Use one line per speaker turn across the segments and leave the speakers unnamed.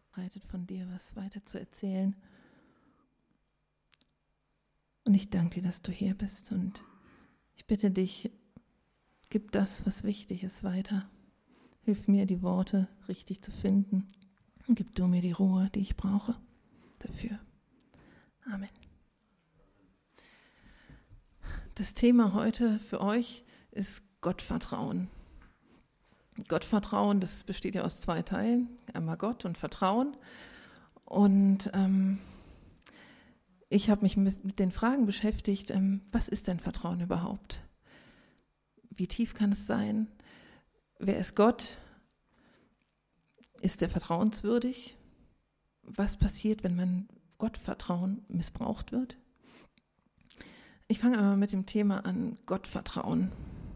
Von dir was weiter zu erzählen. Und ich danke dir, dass du hier bist und ich bitte dich, gib das, was wichtig ist, weiter. Hilf mir, die Worte richtig zu finden und gib du mir die Ruhe, die ich brauche dafür. Amen. Das Thema heute für euch ist Gottvertrauen. Gottvertrauen, das besteht ja aus 2 Teilen, einmal Gott und Vertrauen. Und ich habe mich mit den Fragen beschäftigt, was ist denn Vertrauen überhaupt? Wie tief kann es sein? Wer ist Gott? Ist er vertrauenswürdig? Was passiert, wenn mein Gottvertrauen missbraucht wird? Ich fange einmal mit dem Thema an, Gottvertrauen.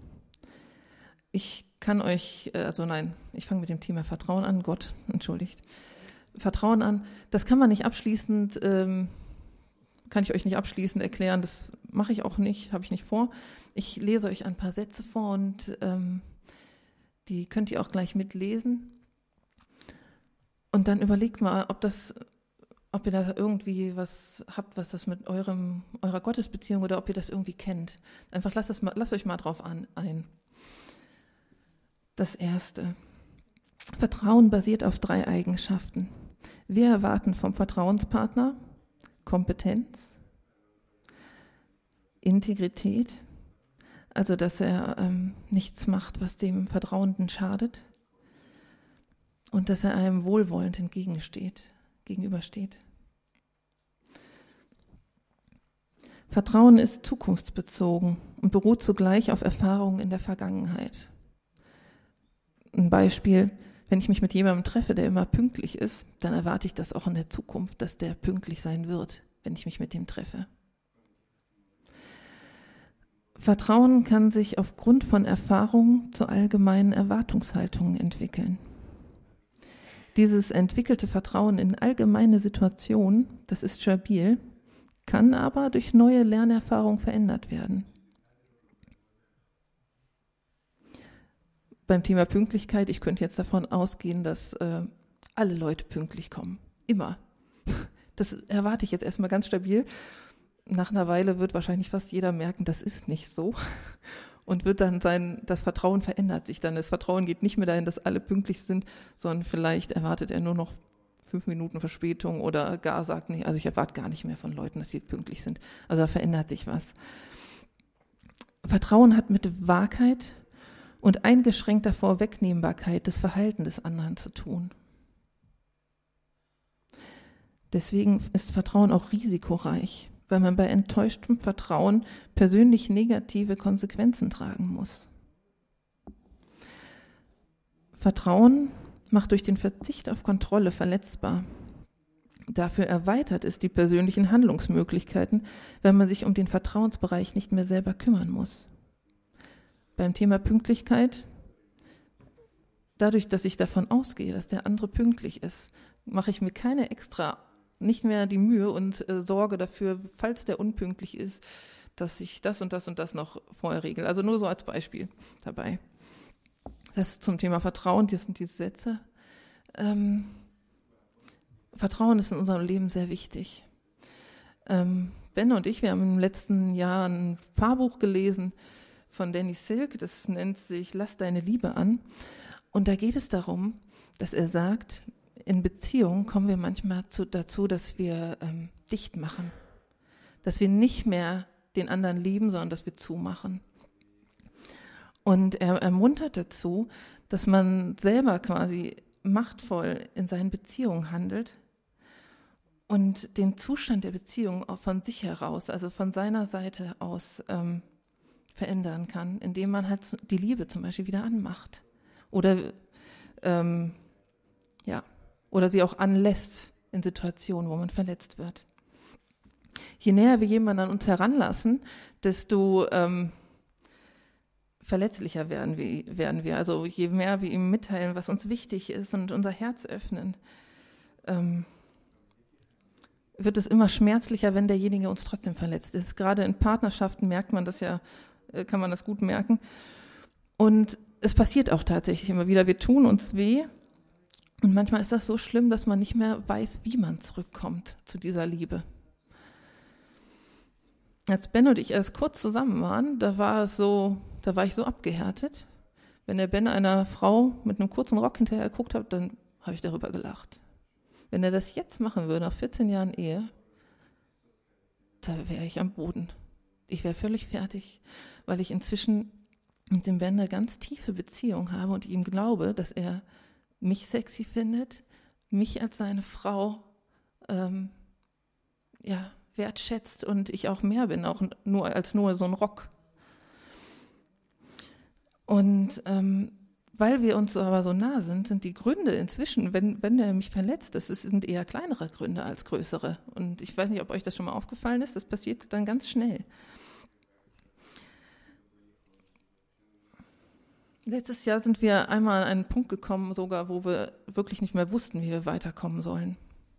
Ich fange mit dem Thema Vertrauen an, Vertrauen an, das kann man nicht abschließend, kann ich euch nicht abschließend erklären, das mache ich auch nicht, habe ich nicht vor. Ich lese euch ein paar Sätze vor und die könnt ihr auch gleich mitlesen. Und dann überlegt mal, ob ihr da irgendwie was habt, was das mit eurer Gottesbeziehung oder ob ihr das irgendwie kennt. Einfach lasst euch mal drauf ein. Das erste. Vertrauen basiert auf 3 Eigenschaften. Wir erwarten vom Vertrauenspartner Kompetenz, Integrität, also dass er nichts macht, was dem Vertrauenden schadet und dass er einem wohlwollend gegenübersteht. Vertrauen ist zukunftsbezogen und beruht zugleich auf Erfahrungen in der Vergangenheit. Ein Beispiel, wenn ich mich mit jemandem treffe, der immer pünktlich ist, dann erwarte ich das auch in der Zukunft, dass der pünktlich sein wird, wenn ich mich mit dem treffe. Vertrauen kann sich aufgrund von Erfahrungen zu allgemeinen Erwartungshaltungen entwickeln. Dieses entwickelte Vertrauen in allgemeine Situationen, das ist stabil, kann aber durch neue Lernerfahrungen verändert werden. Beim Thema Pünktlichkeit, ich könnte jetzt davon ausgehen, dass alle Leute pünktlich kommen. Immer. Das erwarte ich jetzt erstmal ganz stabil. Nach einer Weile wird wahrscheinlich fast jeder merken, das ist nicht so. Und wird dann das Vertrauen verändert sich dann. Das Vertrauen geht nicht mehr dahin, dass alle pünktlich sind, sondern vielleicht erwartet er nur noch 5 Minuten Verspätung oder gar sagt nicht, also ich erwarte gar nicht mehr von Leuten, dass sie pünktlich sind. Also da verändert sich was. Vertrauen hat mit Wahrheit und eingeschränkter Vorwegnehmbarkeit des Verhaltens des anderen zu tun. Deswegen ist Vertrauen auch risikoreich, weil man bei enttäuschtem Vertrauen persönlich negative Konsequenzen tragen muss. Vertrauen macht durch den Verzicht auf Kontrolle verletzbar. Dafür erweitert es die persönlichen Handlungsmöglichkeiten, wenn man sich um den Vertrauensbereich nicht mehr selber kümmern muss. Beim Thema Pünktlichkeit, dadurch, dass ich davon ausgehe, dass der andere pünktlich ist, mache ich mir nicht mehr die Mühe und sorge dafür, falls der unpünktlich ist, dass ich das und das und das noch vorher regle. Also nur so als Beispiel dabei. Das zum Thema Vertrauen, das sind diese Sätze. Vertrauen ist in unserem Leben sehr wichtig. Ben und ich, wir haben im letzten Jahr ein Paarbuch gelesen von Danny Silk, das nennt sich Lass deine Liebe an. Und da geht es darum, dass er sagt, in Beziehungen kommen wir manchmal dazu, dass wir dicht machen. Dass wir nicht mehr den anderen lieben, sondern dass wir zumachen. Und er ermuntert dazu, dass man selber quasi machtvoll in seinen Beziehungen handelt und den Zustand der Beziehung auch von sich heraus, also von seiner Seite aus verändern kann, indem man halt die Liebe zum Beispiel wieder anmacht oder oder sie auch anlässt in Situationen, wo man verletzt wird. Je näher wir jemanden an uns heranlassen, desto verletzlicher werden wir. Also je mehr wir ihm mitteilen, was uns wichtig ist und unser Herz öffnen, wird es immer schmerzlicher, wenn derjenige uns trotzdem verletzt ist. Gerade in Partnerschaften merkt man das ja, kann man das gut merken. Und es passiert auch tatsächlich immer wieder. Wir tun uns weh Und manchmal ist das so schlimm, dass man nicht mehr weiß, wie man zurückkommt zu dieser Liebe. Als Ben und ich erst kurz zusammen waren, da war ich so abgehärtet. Wenn der Ben einer Frau mit einem kurzen Rock hinterher geguckt hat, dann habe ich darüber gelacht. Wenn er das jetzt machen würde, nach 14 Jahren Ehe, da wäre ich am Boden. Ich wäre völlig fertig, weil ich inzwischen mit dem Ben eine ganz tiefe Beziehung habe und ihm glaube, dass er mich sexy findet, mich als seine Frau wertschätzt und ich auch mehr bin, auch nur so ein Rock. Und weil wir uns aber so nah sind die Gründe inzwischen, wenn er mich verletzt, sind eher kleinere Gründe als größere. Und ich weiß nicht, ob euch das schon mal aufgefallen ist, das passiert dann ganz schnell. Letztes Jahr sind wir einmal an einen Punkt gekommen, sogar, wo wir wirklich nicht mehr wussten, wie wir weiterkommen sollen.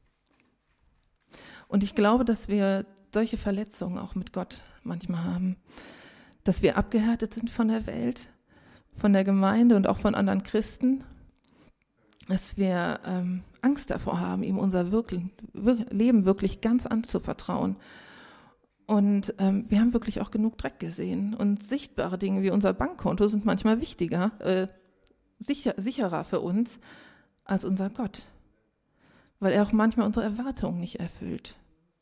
Und ich glaube, dass wir solche Verletzungen auch mit Gott manchmal haben. Dass wir abgehärtet sind von der Welt, von der Gemeinde und auch von anderen Christen. Dass wir Angst davor haben, ihm unser Leben wirklich ganz anzuvertrauen. Und wir haben wirklich auch genug Dreck gesehen. Und sichtbare Dinge wie unser Bankkonto sind manchmal wichtiger, sicherer für uns als unser Gott. Weil er auch manchmal unsere Erwartungen nicht erfüllt.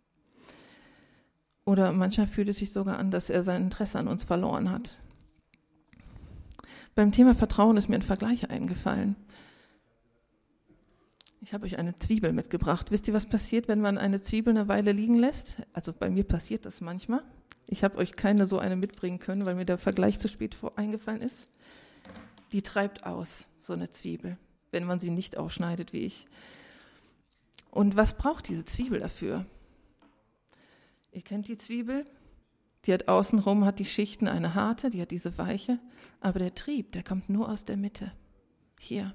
Oder manchmal fühlt es sich sogar an, dass er sein Interesse an uns verloren hat. Beim Thema Vertrauen ist mir ein Vergleich eingefallen. Ich habe euch eine Zwiebel mitgebracht. Wisst ihr, was passiert, wenn man eine Zwiebel eine Weile liegen lässt? Also bei mir passiert das manchmal. Ich habe euch keine so eine mitbringen können, weil mir der Vergleich zu spät eingefallen ist. Die treibt aus, so eine Zwiebel, wenn man sie nicht aufschneidet wie ich. Und was braucht diese Zwiebel dafür? Ihr kennt die Zwiebel, die hat außenrum, hat die Schichten eine harte, die hat diese weiche, aber der Trieb, der kommt nur aus der Mitte, hier.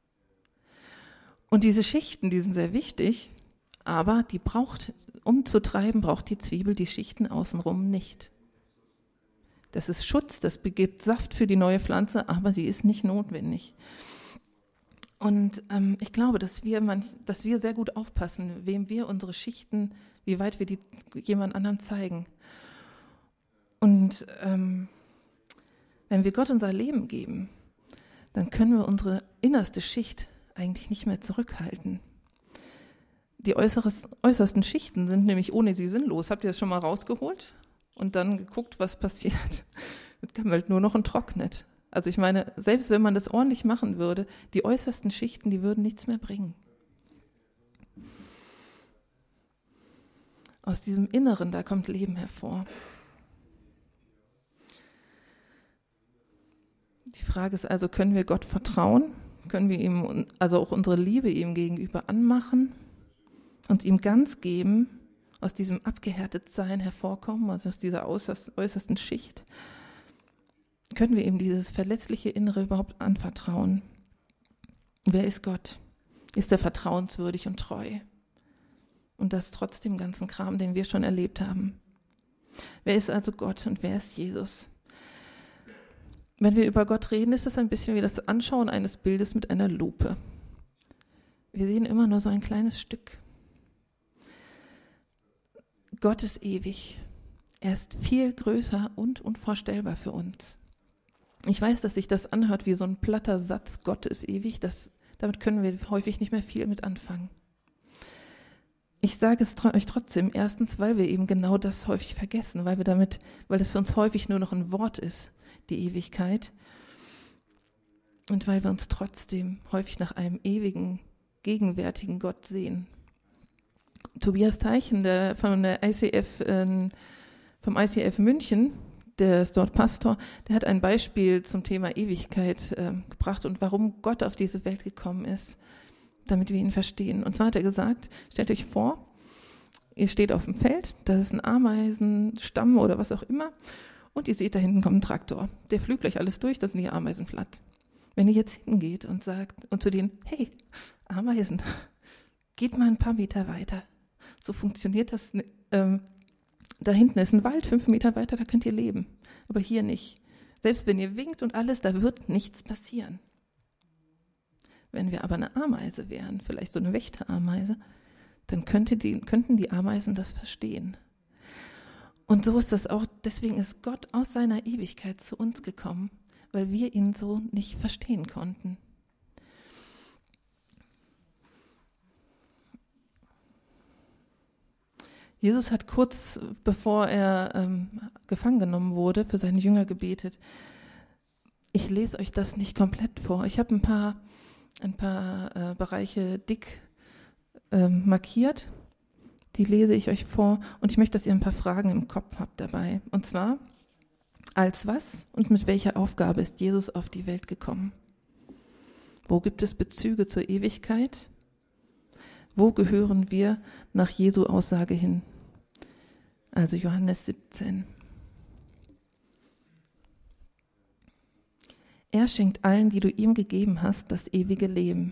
Und diese Schichten, die sind sehr wichtig, aber um zu treiben, braucht die Zwiebel die Schichten außenrum nicht. Das ist Schutz, das gibt Saft für die neue Pflanze, aber sie ist nicht notwendig. Und ich glaube, dass wir sehr gut aufpassen, wem wir unsere Schichten, wie weit wir die jemand anderem zeigen. Und wenn wir Gott unser Leben geben, dann können wir unsere innerste Schicht eigentlich nicht mehr zurückhalten. Die äußersten Schichten sind nämlich ohne sie sinnlos. Habt ihr das schon mal rausgeholt und dann geguckt, was passiert? Das gammelt nur noch und trocknet. Also ich meine, selbst wenn man das ordentlich machen würde, die äußersten Schichten, die würden nichts mehr bringen. Aus diesem Inneren, da kommt Leben hervor. Die Frage ist also, können wir Gott vertrauen? Können wir ihm also auch unsere Liebe ihm gegenüber anmachen, uns ihm ganz geben, aus diesem Abgehärtetsein hervorkommen, also aus dieser äußersten Schicht? Können wir ihm dieses verletzliche Innere überhaupt anvertrauen? Wer ist Gott? Ist er vertrauenswürdig und treu? Und das trotz dem ganzen Kram, den wir schon erlebt haben. Wer ist also Gott und wer ist Jesus? Wenn wir über Gott reden, ist es ein bisschen wie das Anschauen eines Bildes mit einer Lupe. Wir sehen immer nur so ein kleines Stück. Gott ist ewig. Er ist viel größer und unvorstellbar für uns. Ich weiß, dass sich das anhört wie so ein platter Satz, Gott ist ewig. Damit können wir häufig nicht mehr viel mit anfangen. Ich sage es euch trotzdem, erstens, weil wir eben genau das häufig vergessen, weil es für uns häufig nur noch ein Wort ist, die Ewigkeit. Und weil wir uns trotzdem häufig nach einem ewigen, gegenwärtigen Gott sehen. Tobias Teichen, vom ICF München, der ist dort Pastor, der hat ein Beispiel zum Thema Ewigkeit gebracht und warum Gott auf diese Welt gekommen ist, damit wir ihn verstehen. Und zwar hat er gesagt, stellt euch vor, ihr steht auf dem Feld, das ist ein Ameisenstamm oder was auch immer, und ihr seht, da hinten kommt ein Traktor. Der pflügt gleich alles durch, das sind die Ameisen platt. Wenn ihr jetzt hingeht und sagt und zu denen, hey, Ameisen, geht mal ein paar Meter weiter. So funktioniert das. Da hinten ist ein Wald, 5 Meter weiter, da könnt ihr leben. Aber hier nicht. Selbst wenn ihr winkt und alles, da wird nichts passieren. Wenn wir aber eine Ameise wären, vielleicht so eine Wächterameise, dann könnten die Ameisen das verstehen. Und so ist das auch, deswegen ist Gott aus seiner Ewigkeit zu uns gekommen, weil wir ihn so nicht verstehen konnten. Jesus hat kurz bevor er gefangen genommen wurde, für seine Jünger gebetet. Ich lese euch das nicht komplett vor. Ich habe ein paar Bereiche dick markiert. Die lese ich euch vor und ich möchte, dass ihr ein paar Fragen im Kopf habt dabei. Und zwar, als was und mit welcher Aufgabe ist Jesus auf die Welt gekommen? Wo gibt es Bezüge zur Ewigkeit? Wo gehören wir nach Jesu Aussage hin? Also Johannes 17. Er schenkt allen, die du ihm gegeben hast, das ewige Leben.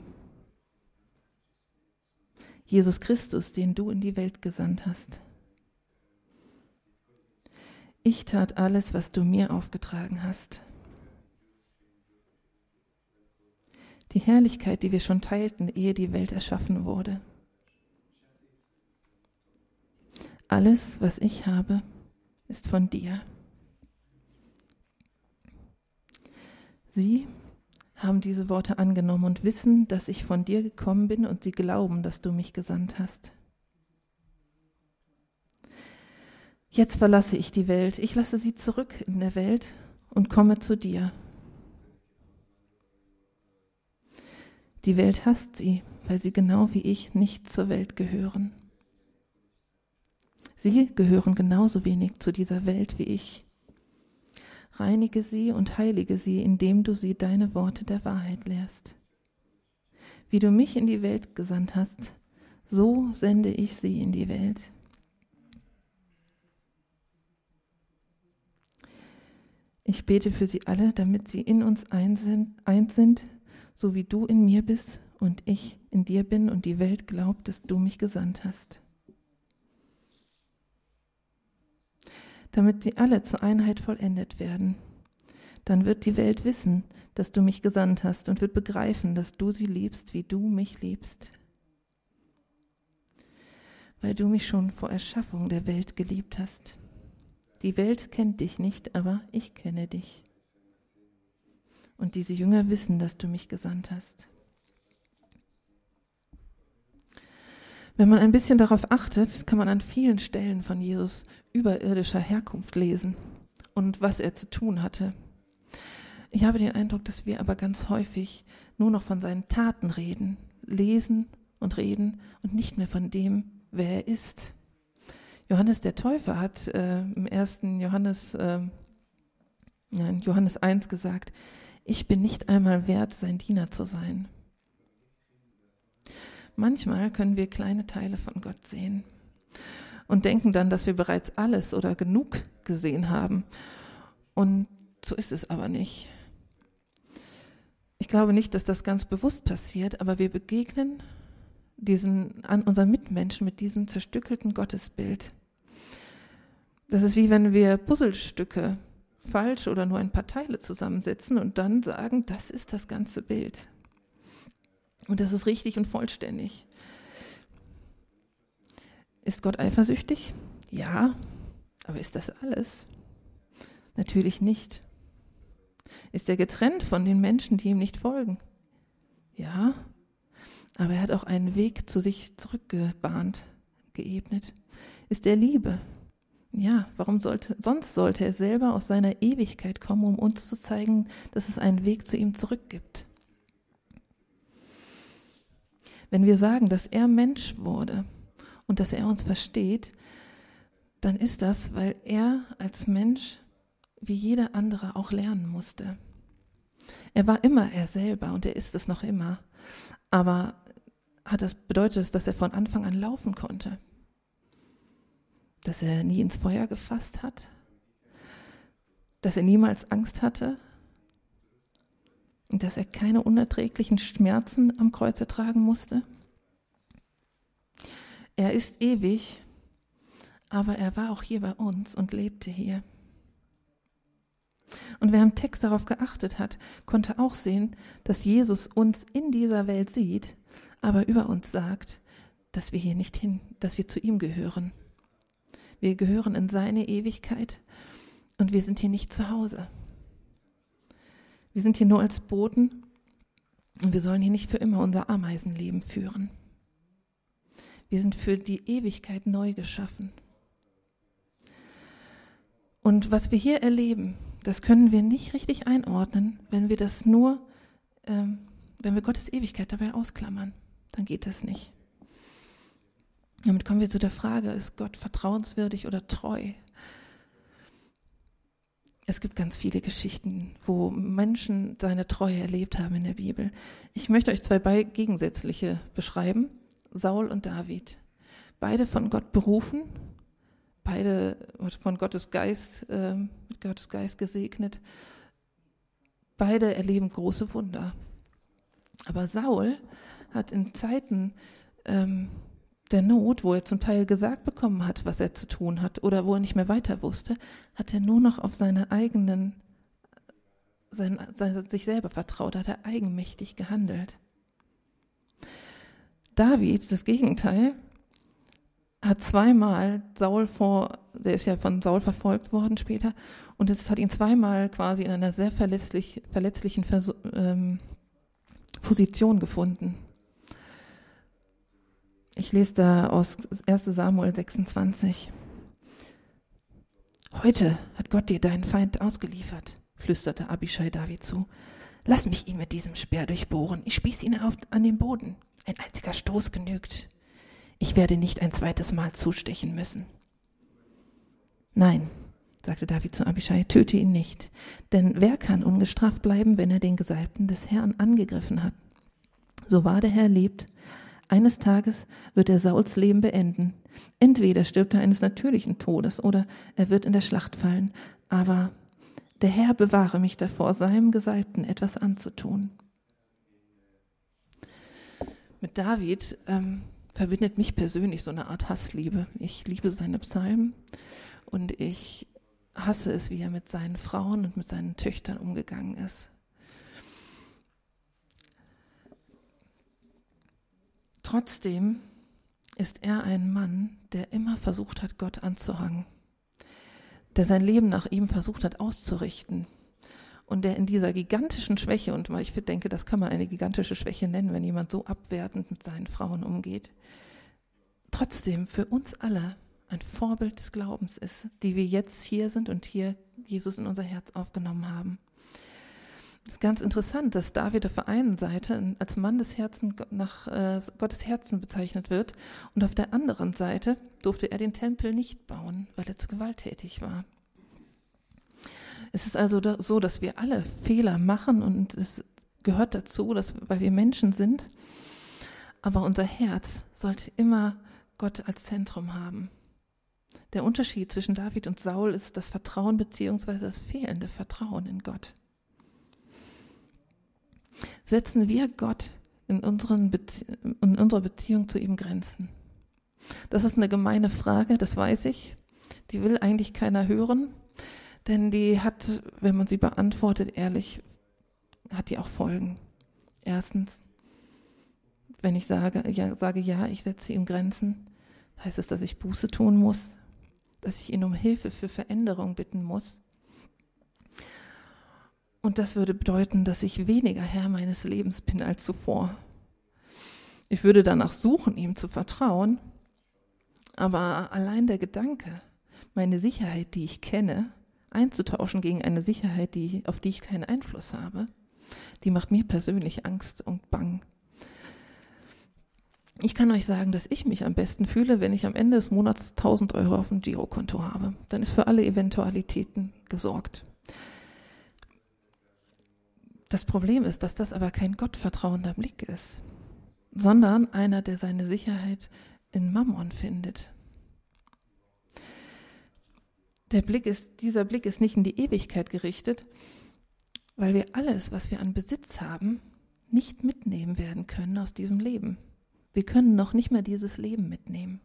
Jesus Christus, den du in die Welt gesandt hast. Ich tat alles, was du mir aufgetragen hast. Die Herrlichkeit, die wir schon teilten, ehe die Welt erschaffen wurde. Alles, was ich habe, ist von dir. Sie haben diese Worte angenommen und wissen, dass ich von dir gekommen bin und sie glauben, dass du mich gesandt hast. Jetzt verlasse ich die Welt, ich lasse sie zurück in der Welt und komme zu dir. Die Welt hasst sie, weil sie genau wie ich nicht zur Welt gehören. Sie gehören genauso wenig zu dieser Welt wie ich. Reinige sie und heilige sie, indem du sie deine Worte der Wahrheit lehrst. Wie du mich in die Welt gesandt hast, so sende ich sie in die Welt. Ich bete für sie alle, damit sie in uns eins sind, so wie du in mir bist und ich in dir bin und die Welt glaubt, dass du mich gesandt hast. Damit sie alle zur Einheit vollendet werden. Dann wird die Welt wissen, dass du mich gesandt hast und wird begreifen, dass du sie liebst, wie du mich liebst. Weil du mich schon vor Erschaffung der Welt geliebt hast. Die Welt kennt dich nicht, aber ich kenne dich. Und diese Jünger wissen, dass du mich gesandt hast. Wenn man ein bisschen darauf achtet, kann man an vielen Stellen von Jesus überirdischer Herkunft lesen und was er zu tun hatte. Ich habe den Eindruck, dass wir aber ganz häufig nur noch von seinen Taten reden, lesen und reden und nicht mehr von dem, wer er ist. Johannes der Täufer hat im 1. Johannes 1 gesagt, ich bin nicht einmal wert, sein Diener zu sein. Manchmal können wir kleine Teile von Gott sehen und denken dann, dass wir bereits alles oder genug gesehen haben. Und so ist es aber nicht. Ich glaube nicht, dass das ganz bewusst passiert, aber wir begegnen an unseren Mitmenschen mit diesem zerstückelten Gottesbild. Das ist wie wenn wir Puzzlestücke falsch oder nur ein paar Teile zusammensetzen und dann sagen, das ist das ganze Bild. Und das ist richtig und vollständig. Ist Gott eifersüchtig? Ja, aber ist das alles? Natürlich nicht. Ist er getrennt von den Menschen, die ihm nicht folgen? Ja, aber er hat auch einen Weg zu sich zurückgebahnt, geebnet. Ist er Liebe? Ja, sonst sollte er selber aus seiner Ewigkeit kommen, um uns zu zeigen, dass es einen Weg zu ihm zurück gibt. Wenn wir sagen, dass er Mensch wurde und dass er uns versteht, dann ist das, weil er als Mensch wie jeder andere auch lernen musste. Er war immer er selber und er ist es noch immer. Aber bedeutet das, dass er von Anfang an laufen konnte? Dass er nie ins Feuer gefasst hat? Dass er niemals Angst hatte? Und dass er keine unerträglichen Schmerzen am Kreuz ertragen musste? Er ist ewig, aber er war auch hier bei uns und lebte hier. Und wer im Text darauf geachtet hat, konnte auch sehen, dass Jesus uns in dieser Welt sieht, aber über uns sagt, dass wir hier nicht dass wir zu ihm gehören. Wir gehören in seine Ewigkeit und wir sind hier nicht zu Hause. Wir sind hier nur als Boten und wir sollen hier nicht für immer unser Ameisenleben führen. Wir sind für die Ewigkeit neu geschaffen. Und was wir hier erleben, das können wir nicht richtig einordnen, wenn wir das nur, wenn wir Gottes Ewigkeit dabei ausklammern. Dann geht das nicht. Damit kommen wir zu der Frage, ist Gott vertrauenswürdig oder treu? Es gibt ganz viele Geschichten, wo Menschen seine Treue erlebt haben in der Bibel. Ich möchte euch zwei gegensätzliche beschreiben, Saul und David. Beide von Gott berufen, beide von Gottes Geist, mit Gottes Geist gesegnet. Beide erleben große Wunder. Aber Saul hat in Zeiten der Not, wo er zum Teil gesagt bekommen hat, was er zu tun hat, oder wo er nicht mehr weiter wusste, hat er nur noch auf sich selber vertraut, hat er eigenmächtig gehandelt. David, das Gegenteil, hat zweimal der ist ja von Saul verfolgt worden später, und es hat ihn zweimal quasi in einer sehr verletzlichen Position gefunden. Ich lese da aus 1. Samuel 26. Heute hat Gott dir deinen Feind ausgeliefert, flüsterte Abischai David zu. Lass mich ihn mit diesem Speer durchbohren. Ich spieß ihn an den Boden. Ein einziger Stoß genügt. Ich werde nicht ein zweites Mal zustechen müssen. Nein, sagte David zu Abischai, töte ihn nicht. Denn wer kann ungestraft bleiben, wenn er den Gesalbten des Herrn angegriffen hat? So wahr der Herr lebt, eines Tages wird er Sauls Leben beenden. Entweder stirbt er eines natürlichen Todes oder er wird in der Schlacht fallen. Aber der Herr bewahre mich davor, seinem Gesalbten etwas anzutun. Mit David verbindet mich persönlich so eine Art Hassliebe. Ich liebe seine Psalmen und ich hasse es, wie er mit seinen Frauen und mit seinen Töchtern umgegangen ist. Trotzdem ist er ein Mann, der immer versucht hat, Gott anzuhangen, der sein Leben nach ihm versucht hat auszurichten und der in dieser gigantischen Schwäche, und ich denke, das kann man eine gigantische Schwäche nennen, wenn jemand so abwertend mit seinen Frauen umgeht, trotzdem für uns alle ein Vorbild des Glaubens ist, die wir jetzt hier sind und hier Jesus in unser Herz aufgenommen haben. Es ist ganz interessant, dass David auf der einen Seite als Mann des Herzens nach Gottes Herzen bezeichnet wird und auf der anderen Seite durfte er den Tempel nicht bauen, weil er zu gewalttätig war. Es ist also so, dass wir alle Fehler machen und es gehört dazu, weil wir Menschen sind, aber unser Herz sollte immer Gott als Zentrum haben. Der Unterschied zwischen David und Saul ist das Vertrauen bzw. das fehlende Vertrauen in Gott. Setzen wir Gott in unserer Beziehung zu ihm Grenzen? Das ist eine gemeine Frage, das weiß ich. Die will eigentlich keiner hören, denn die hat, wenn man sie beantwortet, ehrlich, hat die auch Folgen. Erstens, wenn ich sage, ja, ich setze ihm Grenzen, heißt es, dass ich Buße tun muss, dass ich ihn um Hilfe für Veränderung bitten muss. Und das würde bedeuten, dass ich weniger Herr meines Lebens bin als zuvor. Ich würde danach suchen, ihm zu vertrauen, aber allein der Gedanke, meine Sicherheit, die ich kenne, einzutauschen gegen eine Sicherheit, auf die ich keinen Einfluss habe, die macht mir persönlich Angst und Bang. Ich kann euch sagen, dass ich mich am besten fühle, wenn ich am Ende des Monats 1.000 Euro auf dem Girokonto habe. Dann ist für alle Eventualitäten gesorgt. Das Problem ist, dass das aber kein gottvertrauender Blick ist, sondern einer, der seine Sicherheit in Mammon findet. Dieser Blick ist nicht in die Ewigkeit gerichtet, weil wir alles, was wir an Besitz haben, nicht mitnehmen werden können aus diesem Leben. Wir können noch nicht mehr dieses Leben mitnehmen.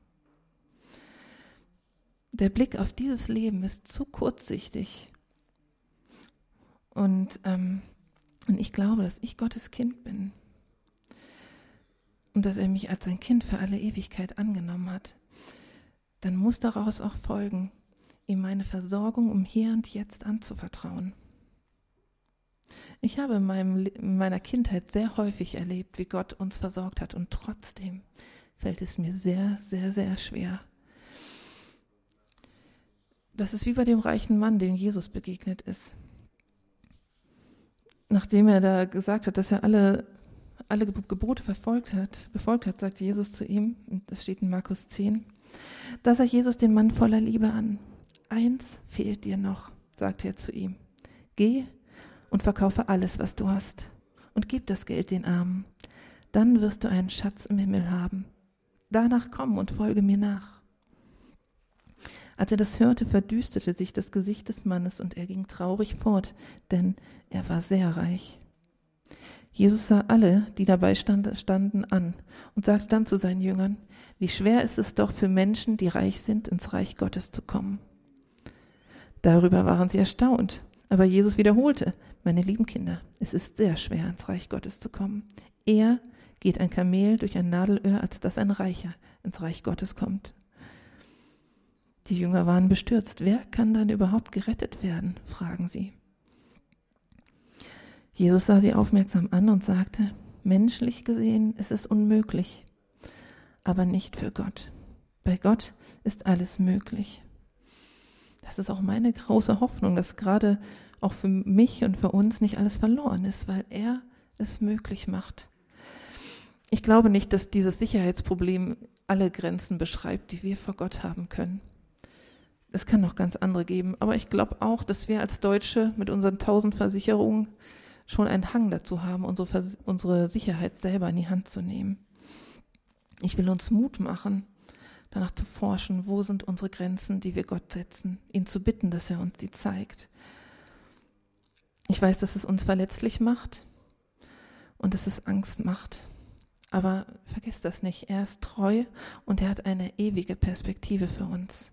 Der Blick auf dieses Leben ist zu kurzsichtig. Und ich glaube, dass ich Gottes Kind bin und dass er mich als sein Kind für alle Ewigkeit angenommen hat, dann muss daraus auch folgen, ihm meine Versorgung um hier und jetzt anzuvertrauen. Ich habe in meiner Kindheit sehr häufig erlebt, wie Gott uns versorgt hat, und trotzdem fällt es mir sehr, sehr, sehr schwer. Das ist wie bei dem reichen Mann, dem Jesus begegnet ist. Nachdem er da gesagt hat, dass er alle Gebote befolgt hat, sagt Jesus zu ihm, und das steht in Markus 10, da sah Jesus den Mann voller Liebe an. Eins fehlt dir noch, sagte er zu ihm. Geh und verkaufe alles, was du hast, und gib das Geld den Armen. Dann wirst du einen Schatz im Himmel haben. Danach komm und folge mir nach. Als er das hörte, verdüsterte sich das Gesicht des Mannes und er ging traurig fort, denn er war sehr reich. Jesus sah alle, die dabei standen, an und sagte dann zu seinen Jüngern, wie schwer ist es doch für Menschen, die reich sind, ins Reich Gottes zu kommen. Darüber waren sie erstaunt, aber Jesus wiederholte, meine lieben Kinder, es ist sehr schwer, ins Reich Gottes zu kommen. Eher geht ein Kamel durch ein Nadelöhr, als dass ein Reicher ins Reich Gottes kommt. Die Jünger waren bestürzt. Wer kann dann überhaupt gerettet werden? Fragen sie. Jesus sah sie aufmerksam an und sagte, menschlich gesehen ist es unmöglich, aber nicht für Gott. Bei Gott ist alles möglich. Das ist auch meine große Hoffnung, dass gerade auch für mich und für uns nicht alles verloren ist, weil er es möglich macht. Ich glaube nicht, dass dieses Sicherheitsproblem alle Grenzen beschreibt, die wir vor Gott haben können. Es kann noch ganz andere geben, aber ich glaube auch, dass wir als Deutsche mit unseren 1000 Versicherungen schon einen Hang dazu haben, unsere Sicherheit selber in die Hand zu nehmen. Ich will uns Mut machen, danach zu forschen, wo sind unsere Grenzen, die wir Gott setzen, ihn zu bitten, dass er uns die zeigt. Ich weiß, dass es uns verletzlich macht und dass es Angst macht. Aber vergiss das nicht, er ist treu und er hat eine ewige Perspektive für uns.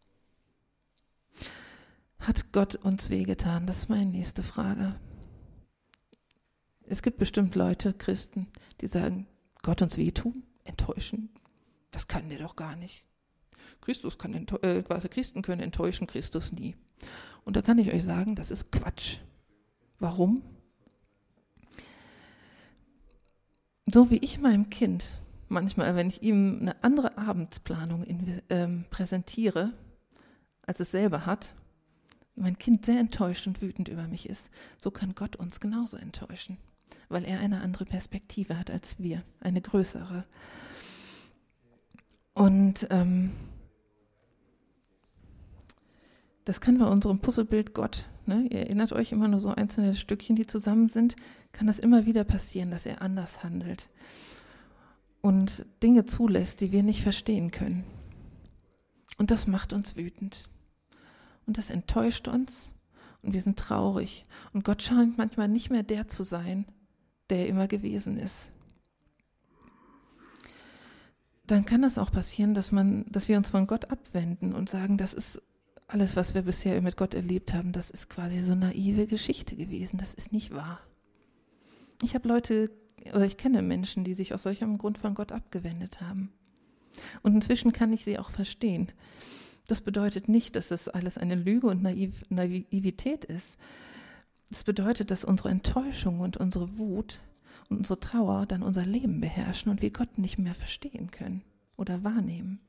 Hat Gott uns wehgetan? Das ist meine nächste Frage. Es gibt bestimmt Leute, Christen, die sagen, Gott uns wehtun, enttäuschen. Das kann der doch gar nicht. Christen können enttäuschen, Christus nie. Und da kann ich euch sagen, das ist Quatsch. Warum? So wie ich meinem Kind manchmal, wenn ich ihm eine andere Abendplanung präsentiere, als es selber hat, mein Kind sehr enttäuscht und wütend über mich ist, so kann Gott uns genauso enttäuschen, weil er eine andere Perspektive hat als wir, eine größere. Und das kann bei unserem Puzzlebild Gott, ne? Ihr erinnert euch immer nur so einzelne Stückchen, die zusammen sind, kann das immer wieder passieren, dass er anders handelt und Dinge zulässt, die wir nicht verstehen können. Und das macht uns wütend. Und das enttäuscht uns und wir sind traurig. Und Gott scheint manchmal nicht mehr der zu sein, der er immer gewesen ist. Dann kann das auch passieren, dass wir uns von Gott abwenden und sagen, das ist alles, was wir bisher mit Gott erlebt haben, das ist quasi so naive Geschichte gewesen, das ist nicht wahr. Ich kenne Menschen, die sich aus solchem Grund von Gott abgewendet haben. Und inzwischen kann ich sie auch verstehen. Das bedeutet nicht, dass es alles eine Lüge und Naivität ist. Das bedeutet, dass unsere Enttäuschung und unsere Wut und unsere Trauer dann unser Leben beherrschen und wir Gott nicht mehr verstehen können oder wahrnehmen.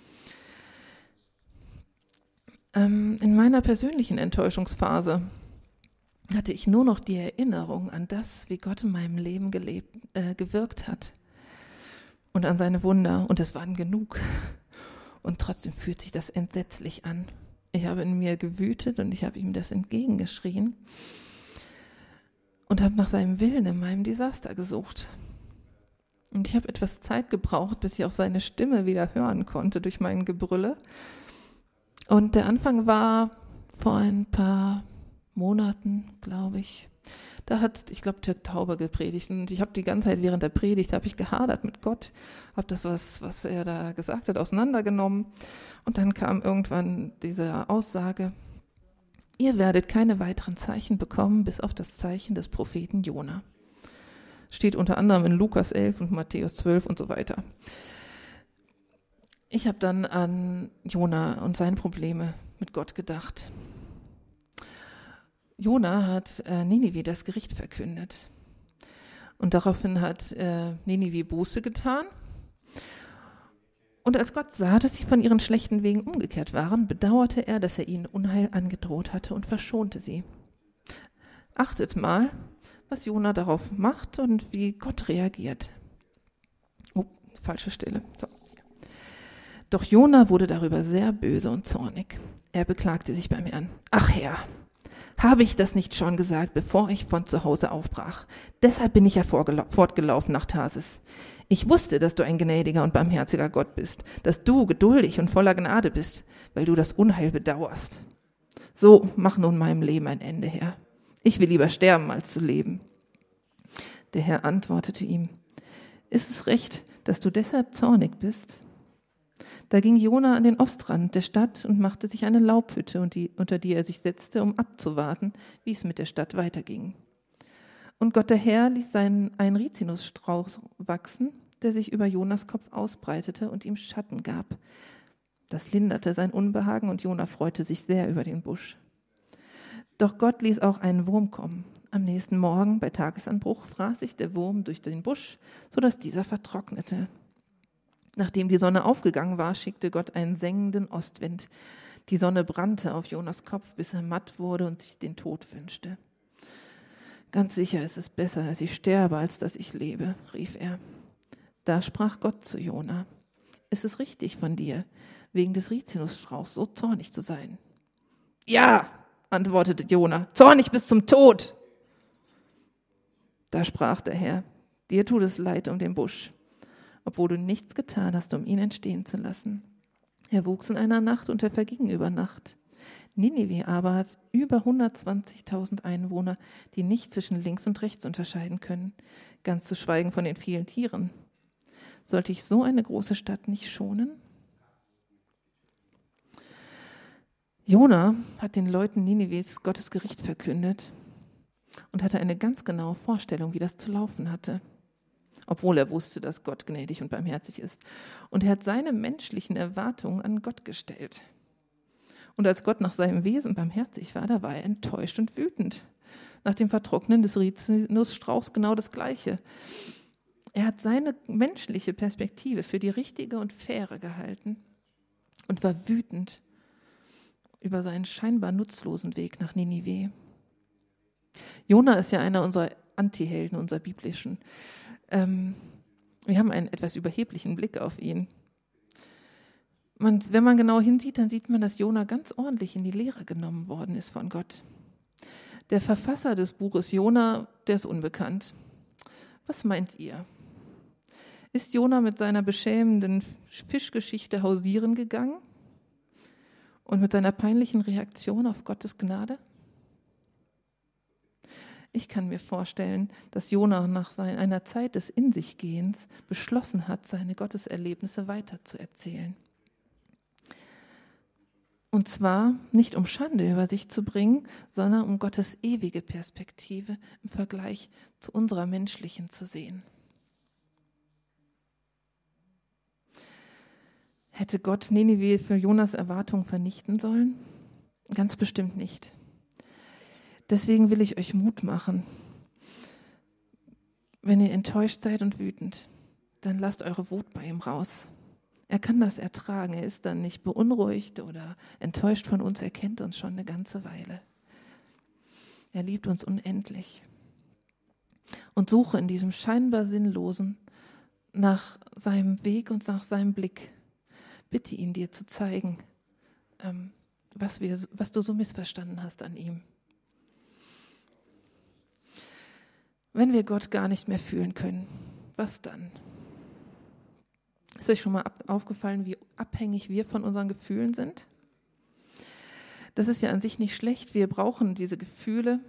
In meiner persönlichen Enttäuschungsphase hatte ich nur noch die Erinnerung an das, wie Gott in meinem Leben gewirkt hat und an seine Wunder. Und es waren genug. Und trotzdem fühlt sich das entsetzlich an. Ich habe in mir gewütet und ich habe ihm das entgegengeschrien und habe nach seinem Willen in meinem Desaster gesucht. Und ich habe etwas Zeit gebraucht, bis ich auch seine Stimme wieder hören konnte durch mein Gebrülle. Und der Anfang war vor ein paar Monaten, glaube ich. Da hat, ich glaube, Dirk Taube gepredigt und ich habe die ganze Zeit während der Predigt, habe ich gehadert mit Gott, habe das, was er da gesagt hat, auseinandergenommen und dann kam irgendwann diese Aussage, Ihr werdet keine weiteren Zeichen bekommen, bis auf das Zeichen des Propheten Jona. Steht unter anderem in Lukas 11 und Matthäus 12 und so weiter. Ich habe dann an Jona und seine Probleme mit Gott gedacht. Jona hat Ninive das Gericht verkündet. Und daraufhin hat Ninive Buße getan. Und als Gott sah, dass sie von ihren schlechten Wegen umgekehrt waren, bedauerte er, dass er ihnen Unheil angedroht hatte und verschonte sie. Achtet mal, was Jona darauf macht und wie Gott reagiert. Oh, falsche Stelle. So. Doch Jona wurde darüber sehr böse und zornig. Er beklagte sich beim Herrn. Ach Herr, habe ich das nicht schon gesagt, bevor ich von zu Hause aufbrach? Deshalb bin ich ja fortgelaufen nach Tarsis. Ich wusste, dass du ein gnädiger und barmherziger Gott bist, dass du geduldig und voller Gnade bist, weil du das Unheil bedauerst. So, mach nun meinem Leben ein Ende, Herr. Ich will lieber sterben, als zu leben. Der Herr antwortete ihm, ist es recht, dass du deshalb zornig bist? Da ging Jona an den Ostrand der Stadt und machte sich eine Laubhütte, unter die er sich setzte, um abzuwarten, wie es mit der Stadt weiterging. Und Gott der Herr ließ einen Rizinusstrauch wachsen, der sich über Jonas Kopf ausbreitete und ihm Schatten gab. Das linderte sein Unbehagen und Jona freute sich sehr über den Busch. Doch Gott ließ auch einen Wurm kommen. Am nächsten Morgen, bei Tagesanbruch, fraß sich der Wurm durch den Busch, sodass dieser vertrocknete. Nachdem die Sonne aufgegangen war, schickte Gott einen sengenden Ostwind. Die Sonne brannte auf Jonas Kopf, bis er matt wurde und sich den Tod wünschte. Ganz sicher ist es besser, dass ich sterbe, als dass ich lebe, rief er. Da sprach Gott zu Jona, ist es richtig von dir, wegen des Rizinusstrauchs so zornig zu sein? Ja, antwortete Jona, zornig bis zum Tod. Da sprach der Herr, dir tut es leid um den Busch, obwohl du nichts getan hast, um ihn entstehen zu lassen. Er wuchs in einer Nacht und er verging über Nacht. Ninive aber hat über 120.000 Einwohner, die nicht zwischen links und rechts unterscheiden können, ganz zu schweigen von den vielen Tieren. Sollte ich so eine große Stadt nicht schonen? Jona hat den Leuten Ninives Gottes Gericht verkündet und hatte eine ganz genaue Vorstellung, wie das zu laufen hatte, obwohl er wusste, dass Gott gnädig und barmherzig ist. Und er hat seine menschlichen Erwartungen an Gott gestellt. Und als Gott nach seinem Wesen barmherzig war, da war er enttäuscht und wütend. Nach dem Vertrocknen des Rizinusstrauchs genau das Gleiche. Er hat seine menschliche Perspektive für die richtige und faire gehalten und war wütend über seinen scheinbar nutzlosen Weg nach Ninive. Jona ist ja einer unserer Antihelden, unserer biblischen. Wir haben einen etwas überheblichen Blick auf ihn. Wenn man genau hinsieht, dann sieht man, dass Jona ganz ordentlich in die Lehre genommen worden ist von Gott. Der Verfasser des Buches Jona, der ist unbekannt. Was meint ihr? Ist Jona mit seiner beschämenden Fischgeschichte hausieren gegangen und mit seiner peinlichen Reaktion auf Gottes Gnade? Ich kann mir vorstellen, dass Jona nach einer Zeit des In-sich-Gehens beschlossen hat, seine Gotteserlebnisse weiterzuerzählen. Und zwar nicht um Schande über sich zu bringen, sondern um Gottes ewige Perspektive im Vergleich zu unserer menschlichen zu sehen. Hätte Gott Ninive für Jonas Erwartungen vernichten sollen? Ganz bestimmt nicht. Deswegen will ich euch Mut machen. Wenn ihr enttäuscht seid und wütend, dann lasst eure Wut bei ihm raus. Er kann das ertragen. Er ist dann nicht beunruhigt oder enttäuscht von uns. Er kennt uns schon eine ganze Weile. Er liebt uns unendlich. Und suche in diesem scheinbar Sinnlosen nach seinem Weg und nach seinem Blick. Bitte ihn dir zu zeigen, was du so missverstanden hast an ihm. Wenn wir Gott gar nicht mehr fühlen können, was dann? Ist euch schon mal aufgefallen, wie abhängig wir von unseren Gefühlen sind? Das ist ja an sich nicht schlecht. Wir brauchen diese Gefühle,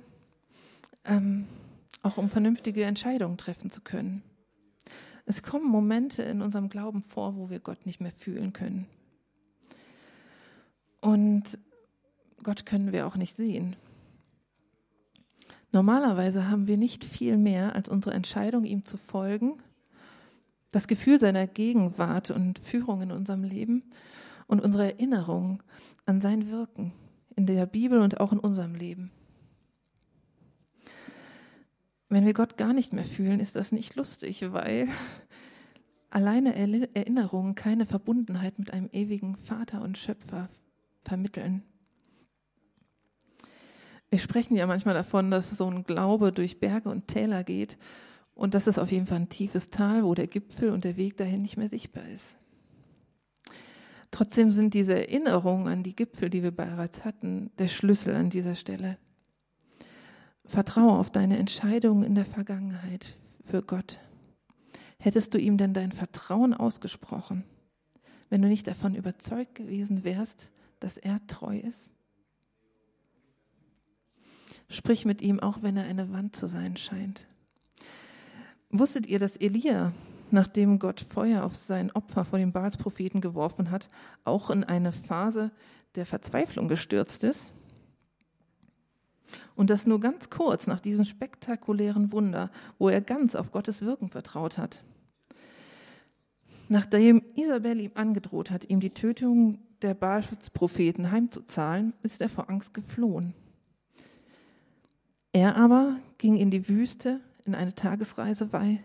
auch um vernünftige Entscheidungen treffen zu können. Es kommen Momente in unserem Glauben vor, wo wir Gott nicht mehr fühlen können. Und Gott können wir auch nicht sehen. Normalerweise haben wir nicht viel mehr als unsere Entscheidung, ihm zu folgen, das Gefühl seiner Gegenwart und Führung in unserem Leben und unsere Erinnerung an sein Wirken in der Bibel und auch in unserem Leben. Wenn wir Gott gar nicht mehr fühlen, ist das nicht lustig, weil alleine Erinnerungen keine Verbundenheit mit einem ewigen Vater und Schöpfer vermitteln. Wir sprechen ja manchmal davon, dass so ein Glaube durch Berge und Täler geht und das ist auf jeden Fall ein tiefes Tal, wo der Gipfel und der Weg dahin nicht mehr sichtbar ist. Trotzdem sind diese Erinnerungen an die Gipfel, die wir bereits hatten, der Schlüssel an dieser Stelle. Vertraue auf deine Entscheidungen in der Vergangenheit für Gott. Hättest du ihm denn dein Vertrauen ausgesprochen, wenn du nicht davon überzeugt gewesen wärst, dass er treu ist? Sprich mit ihm, auch wenn er eine Wand zu sein scheint. Wusstet ihr, dass Elia, nachdem Gott Feuer auf sein Opfer vor den Baalspropheten geworfen hat, auch in eine Phase der Verzweiflung gestürzt ist? Und das nur ganz kurz nach diesem spektakulären Wunder, wo er ganz auf Gottes Wirken vertraut hat. Nachdem Isabel ihm angedroht hat, ihm die Tötung der Baalspropheten heimzuzahlen, ist er vor Angst geflohen. Er aber ging in die Wüste in eine Tagesreise weiter.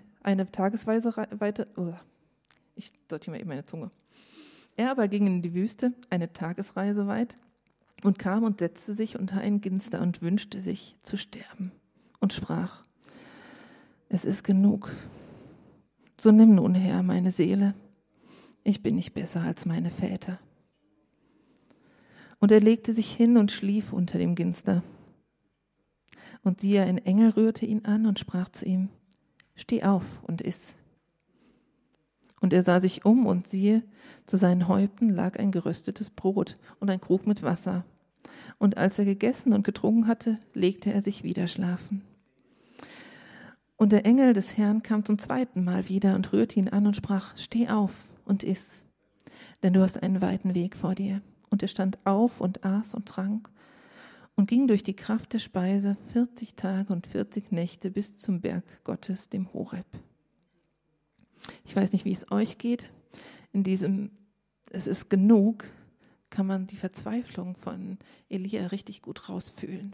Ich sortiere mal eben meine Zunge. Er aber ging in die Wüste eine Tagesreise weit und kam und setzte sich unter einen Ginster und wünschte sich zu sterben und sprach: Es ist genug. So nimm nun her meine Seele. Ich bin nicht besser als meine Väter. Und er legte sich hin und schlief unter dem Ginster. Und siehe, ein Engel rührte ihn an und sprach zu ihm: Steh auf und iss. Und er sah sich um und siehe, zu seinen Häupten lag ein geröstetes Brot und ein Krug mit Wasser. Und als er gegessen und getrunken hatte, legte er sich wieder schlafen. Und der Engel des Herrn kam zum zweiten Mal wieder und rührte ihn an und sprach: Steh auf und iss, denn du hast einen weiten Weg vor dir. Und er stand auf und aß und trank und ging durch die Kraft der Speise 40 Tage und 40 Nächte bis zum Berg Gottes, dem Horeb. Ich weiß nicht, wie es euch geht. In diesem Es ist genug, kann man die Verzweiflung von Elia richtig gut rausfühlen.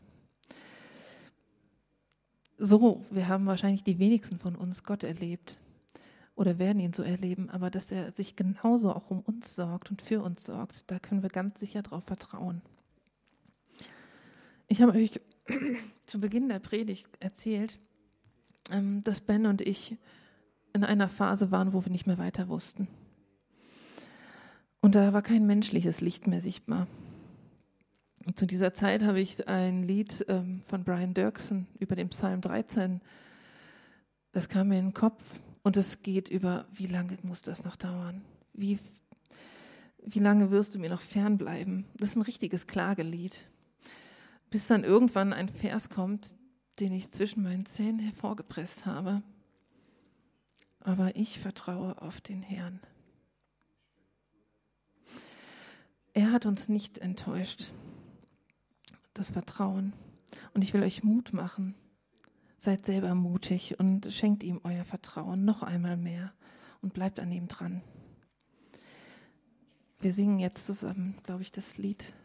So, wir haben wahrscheinlich die wenigsten von uns Gott erlebt oder werden ihn so erleben, aber dass er sich genauso auch um uns sorgt und für uns sorgt, da können wir ganz sicher drauf vertrauen. Ich habe euch zu Beginn der Predigt erzählt, dass Ben und ich in einer Phase waren, wo wir nicht mehr weiter wussten. Und da war kein menschliches Licht mehr sichtbar. Und zu dieser Zeit habe ich ein Lied von Brian Dirksen über den Psalm 13, das kam mir in den Kopf und es geht über, wie lange muss das noch dauern? Wie lange wirst du mir noch fernbleiben? Das ist ein richtiges Klagelied. Bis dann irgendwann ein Vers kommt, den ich zwischen meinen Zähnen hervorgepresst habe. Aber ich vertraue auf den Herrn. Er hat uns nicht enttäuscht, das Vertrauen. Und ich will euch Mut machen. Seid selber mutig und schenkt ihm euer Vertrauen noch einmal mehr und bleibt an ihm dran. Wir singen jetzt zusammen, glaube ich, das Lied